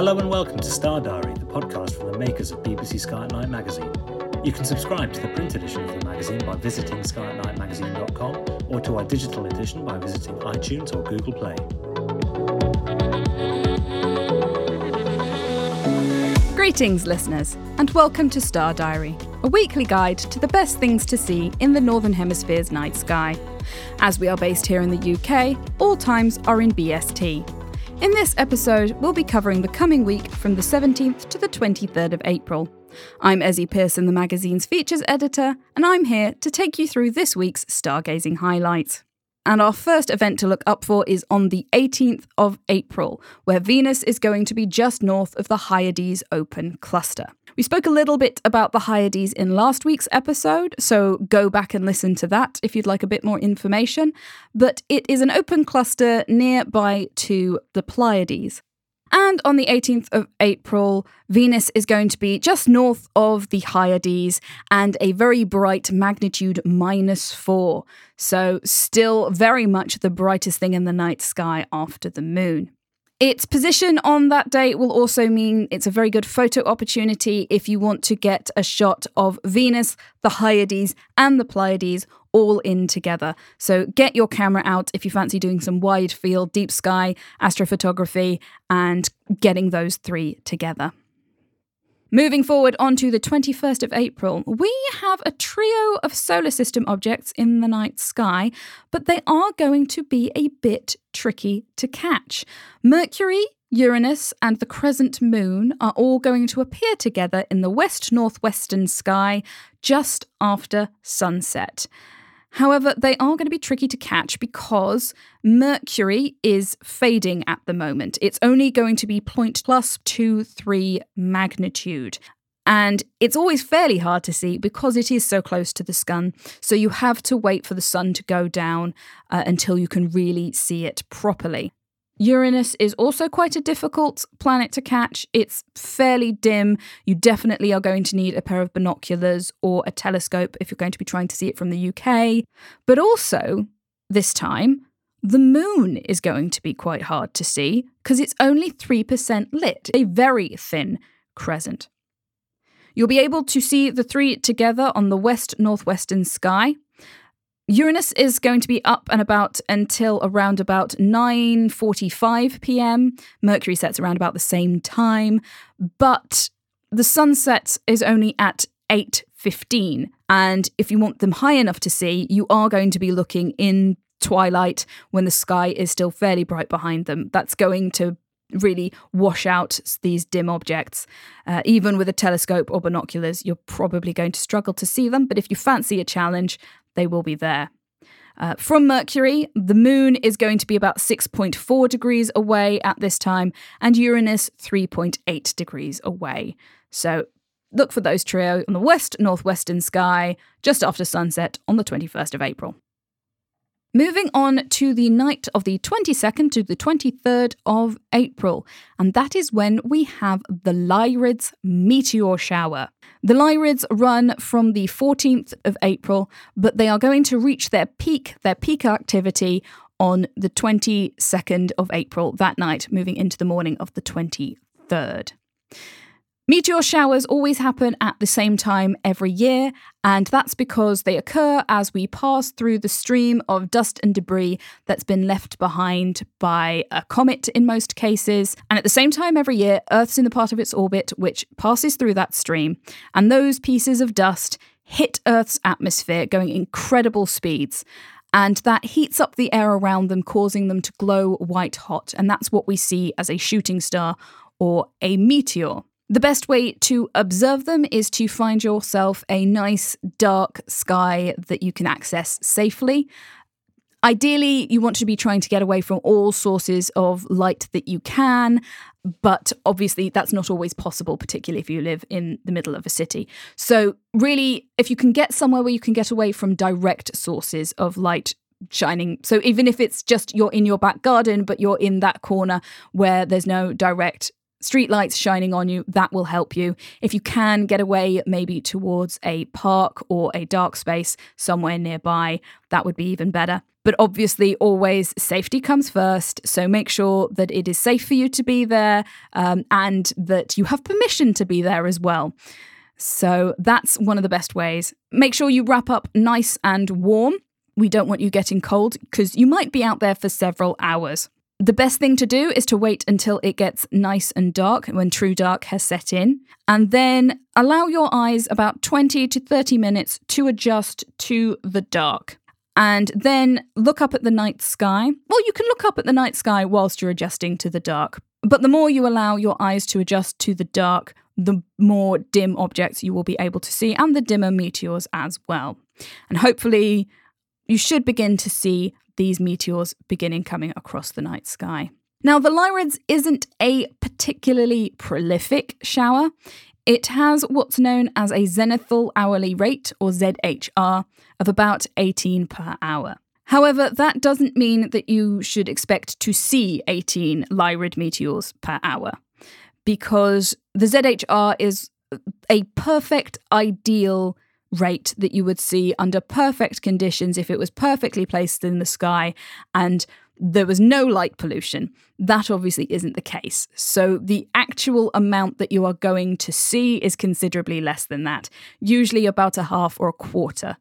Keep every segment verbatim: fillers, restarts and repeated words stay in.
Hello and welcome to Star Diary, the podcast from the makers of B B C Sky at Night magazine. You can subscribe to the print edition of the magazine by visiting sky at night magazine dot com or to our digital edition by visiting iTunes or Google Play. Greetings, listeners, and welcome to Star Diary, a weekly guide to the best things to see in the Northern Hemisphere's night sky. As we are based here in the U K, all times are in B S T. In this episode, we'll be covering the coming week from the seventeenth to the twenty-third of April. I'm Ezzy Pearson, the magazine's features editor, and I'm here to take you through this week's stargazing highlights. And our first event to look up for is on the eighteenth of April, where Venus is going to be just north of the Hyades Open Cluster. We spoke a little bit about the Hyades in last week's episode, so go back and listen to that if you'd like a bit more information. But it is an open cluster nearby to the Pleiades. And on the eighteenth of April, Venus is going to be just north of the Hyades and a very bright magnitude minus four. So still very much the brightest thing in the night sky after the moon. Its position on that day will also mean it's a very good photo opportunity if you want to get a shot of Venus, the Hyades and the Pleiades all in together. So get your camera out if you fancy doing some wide field, deep sky astrophotography and getting those three together. Moving forward onto the twenty-first of April, we have a trio of solar system objects in the night sky, but they are going to be a bit tricky to catch. Mercury, Uranus and the crescent moon are all going to appear together in the west-northwestern sky just after sunset. However, they are going to be tricky to catch because Mercury is fading at the moment. It's only going to be zero point plus two three magnitude. And it's always fairly hard to see because it is so close to the sun. So you have to wait for the sun to go down uh, until you can really see it properly. Uranus is also quite a difficult planet to catch. It's fairly dim. You definitely are going to need a pair of binoculars or a telescope if you're going to be trying to see it from the U K. But also, this time, the moon is going to be quite hard to see because it's only three percent lit, a very thin crescent. You'll be able to see the three together on the west-northwestern sky. Uranus is going to be up and about until around about nine forty-five p.m. Mercury sets around about the same time, but the sunset is only at eight fifteen. And if you want them high enough to see, you are going to be looking in twilight when the sky is still fairly bright behind them. That's going to really wash out these dim objects. Uh, even with a telescope or binoculars, you're probably going to struggle to see them, but if you fancy a challenge, they will be there. Uh, from Mercury, the moon is going to be about six point four degrees away at this time, and Uranus three point eight degrees away. So look for those trio on the west-northwestern sky just after sunset on the twenty-first of April. Moving on to the night of the twenty-second to the twenty-third of April, and that is when we have the Lyrids meteor shower. The Lyrids run from the fourteenth of April, but they are going to reach their peak, their peak activity on the twenty-second of April, that night, moving into the morning of the twenty-third. Meteor showers always happen at the same time every year, and that's because they occur as we pass through the stream of dust and debris that's been left behind by a comet in most cases. And at the same time every year, Earth's in the part of its orbit which passes through that stream, and those pieces of dust hit Earth's atmosphere going incredible speeds. And that heats up the air around them, causing them to glow white hot. And that's what we see as a shooting star or a meteor. The best way to observe them is to find yourself a nice dark sky that you can access safely. Ideally, you want to be trying to get away from all sources of light that you can, but obviously that's not always possible, particularly if you live in the middle of a city. So really, if you can get somewhere where you can get away from direct sources of light shining, so even if it's just you're in your back garden, but you're in that corner where there's no direct street lights shining on you, that will help you. If you can get away maybe towards a park or a dark space somewhere nearby, that would be even better. But obviously, always safety comes first. So make sure that it is safe for you to be there um, and that you have permission to be there as well. So that's one of the best ways. Make sure you wrap up nice and warm. We don't want you getting cold because you might be out there for several hours. The best thing to do is to wait until it gets nice and dark, when true dark has set in, and then allow your eyes about twenty to thirty minutes to adjust to the dark. And then look up at the night sky. Well, you can look up at the night sky whilst you're adjusting to the dark. But the more you allow your eyes to adjust to the dark, the more dim objects you will be able to see, and the dimmer meteors as well. And hopefully you should begin to see these meteors beginning coming across the night sky. Now, the Lyrids isn't a particularly prolific shower. It has what's known as a zenithal hourly rate, or Z H R, of about eighteen per hour. However, that doesn't mean that you should expect to see eighteen Lyrid meteors per hour, because the Z H R is a perfect, ideal rate that you would see under perfect conditions if it was perfectly placed in the sky and there was no light pollution. That obviously isn't the case. So the actual amount that you are going to see is considerably less than that, usually about a half or a quarter.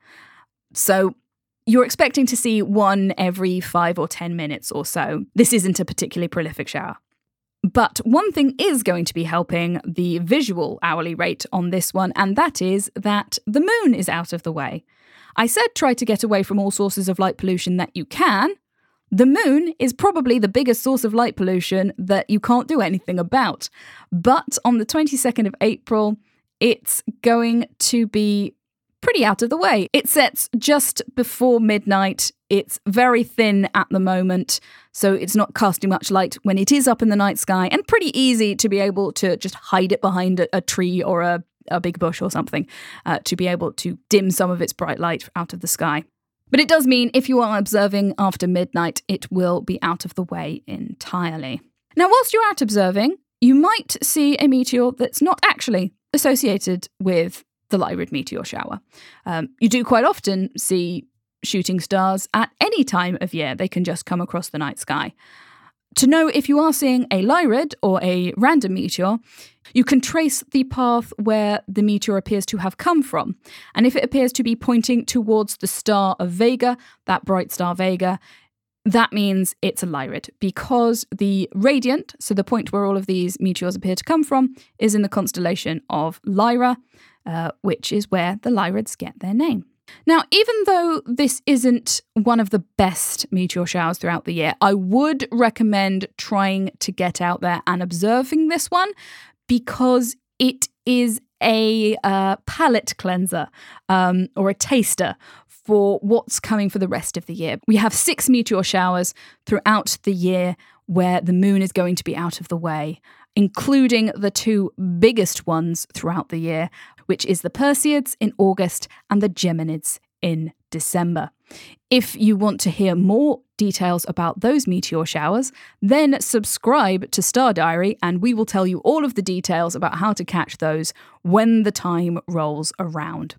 So you're expecting to see one every five or ten minutes or so. This isn't a particularly prolific shower. But one thing is going to be helping the visual hourly rate on this one, and that is that the moon is out of the way. I said try to get away from all sources of light pollution that you can. The moon is probably the biggest source of light pollution that you can't do anything about. But on the twenty-second of April, it's going to be pretty out of the way. It sets just before midnight. It's very thin at the moment, so it's not casting much light when it is up in the night sky, and pretty easy to be able to just hide it behind a, a tree or a, a big bush or something uh, to be able to dim some of its bright light out of the sky. But it does mean if you are observing after midnight, it will be out of the way entirely. Now, whilst you're out observing, you might see a meteor that's not actually associated with the Lyrid meteor shower. Um, you do quite often see shooting stars at any time of year. They can just come across the night sky. To know if you are seeing a Lyrid or a random meteor, you can trace the path where the meteor appears to have come from. And if it appears to be pointing towards the star of Vega, that bright star Vega, that means it's a Lyrid, because the radiant, so the point where all of these meteors appear to come from, is in the constellation of Lyra, uh, which is where the Lyrids get their name. Now, even though this isn't one of the best meteor showers throughout the year, I would recommend trying to get out there and observing this one, because it is a uh, palate cleanser um, or a taster for what's coming for the rest of the year. We have six meteor showers throughout the year where the moon is going to be out of the way, including the two biggest ones throughout the year, which is the Perseids in August and the Geminids in December. If you want to hear more details about those meteor showers, then subscribe to Star Diary and we will tell you all of the details about how to catch those when the time rolls around.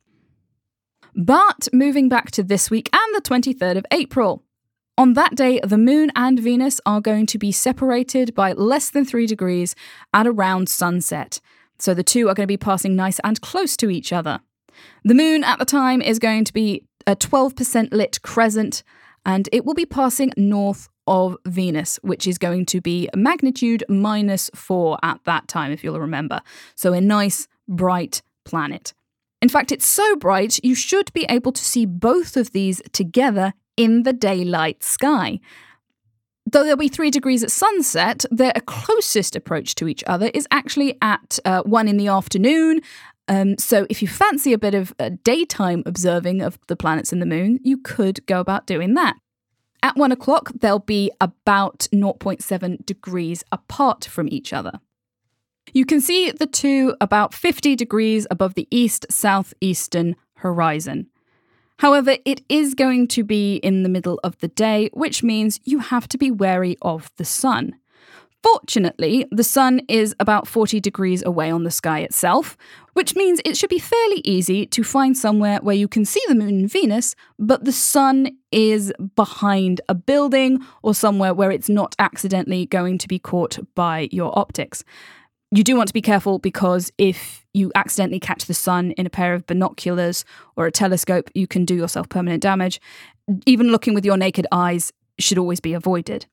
But moving back to this week and the twenty-third of April. On that day, the Moon and Venus are going to be separated by less than three degrees at around sunset. So the two are going to be passing nice and close to each other. The Moon at the time is going to be a twelve percent lit crescent, and it will be passing north of Venus, which is going to be magnitude minus four at that time, if you'll remember. So a nice, bright planet. In fact, it's so bright, you should be able to see both of these together in the daylight sky. Though there'll be three degrees at sunset, their closest approach to each other is actually at uh, one in the afternoon. Um, so if you fancy a bit of uh, daytime observing of the planets and the moon, you could go about doing that. At one o'clock, they'll be about zero point seven degrees apart from each other. You can see the two about fifty degrees above the east-southeastern horizon. However, it is going to be in the middle of the day, which means you have to be wary of the sun. Fortunately, the sun is about forty degrees away on the sky itself, which means it should be fairly easy to find somewhere where you can see the moon and Venus, but the sun is behind a building or somewhere where it's not accidentally going to be caught by your optics. You do want to be careful because if you accidentally catch the sun in a pair of binoculars or a telescope, you can do yourself permanent damage. Even looking with your naked eyes should always be avoided.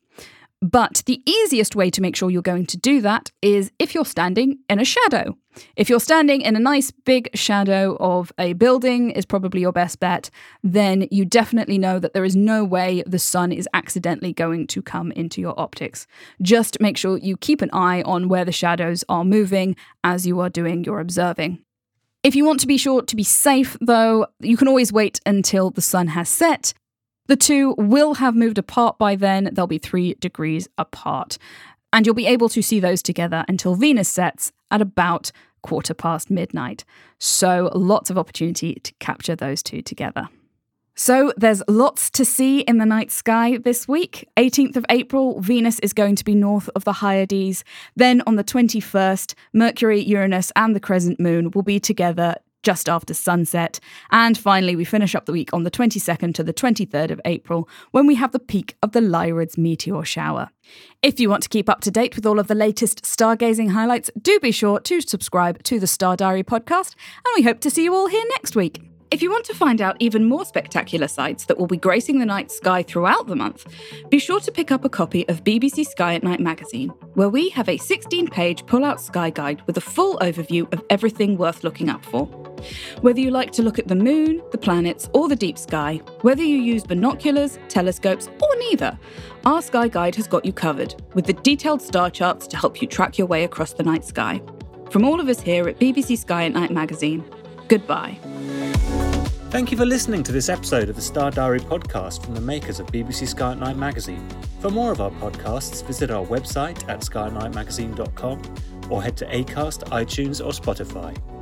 But the easiest way to make sure you're going to do that is if you're standing in a shadow. If you're standing in a nice big shadow of a building is probably your best bet, then you definitely know that there is no way the sun is accidentally going to come into your optics. Just make sure you keep an eye on where the shadows are moving as you are doing your observing. If you want to be sure to be safe, though, you can always wait until the sun has set. The two will have moved apart by then. They'll be three degrees apart. And you'll be able to see those together until Venus sets at about quarter past midnight. So lots of opportunity to capture those two together. So there's lots to see in the night sky this week. eighteenth of April, Venus is going to be north of the Hyades. Then on the twenty-first, Mercury, Uranus and the crescent moon will be together just after sunset. And finally, we finish up the week on the twenty-second to the twenty-third of April, when we have the peak of the Lyrids meteor shower. If you want to keep up to date with all of the latest stargazing highlights, do be sure to subscribe to the Star Diary podcast, and we hope to see you all here next week. If you want to find out even more spectacular sights that will be gracing the night sky throughout the month, be sure to pick up a copy of B B C Sky at Night magazine, where we have a sixteen-page pull-out sky guide with a full overview of everything worth looking up for. Whether you like to look at the moon, the planets, or the deep sky, whether you use binoculars, telescopes, or neither, our sky guide has got you covered, with the detailed star charts to help you track your way across the night sky. From all of us here at B B C Sky at Night magazine, goodbye. Thank you for listening to this episode of the Star Diary podcast from the makers of B B C Sky at Night magazine. For more of our podcasts, visit our website at sky at night magazine dot com or head to Acast, iTunes or Spotify.